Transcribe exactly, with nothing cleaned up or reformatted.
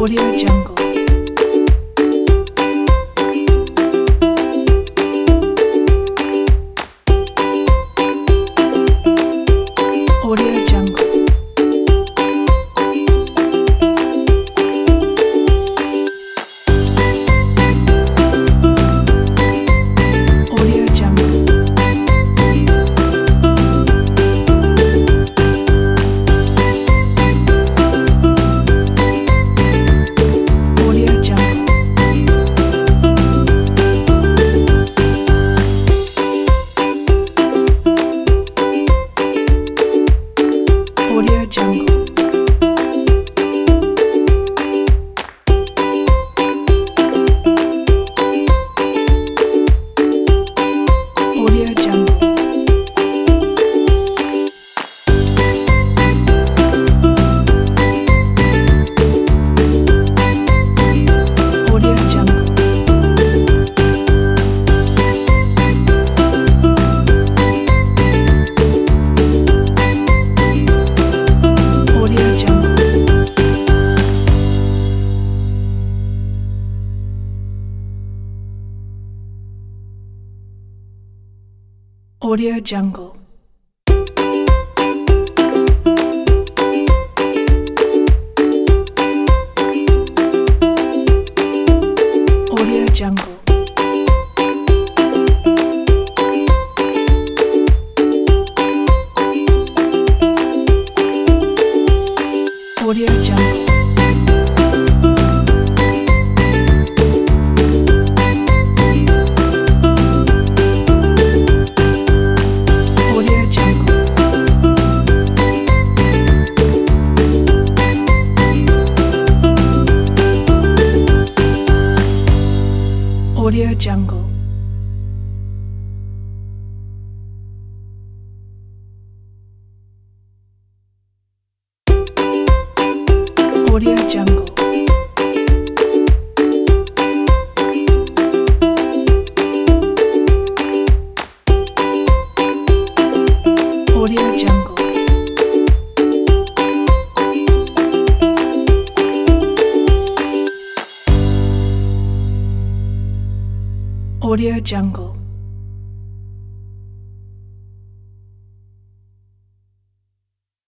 Audio Jungle. Audio Jungle. Audio Jungle. Audio Jungle. Audio Jungle. Audio Jungle. Audio Jungle. Audio Jungle. Audio Jungle. Audio Jungle. Audio Jungle. Audio Jungle. Audio Jungle. Audio Jungle. Audio Jungle. Audio Jungle.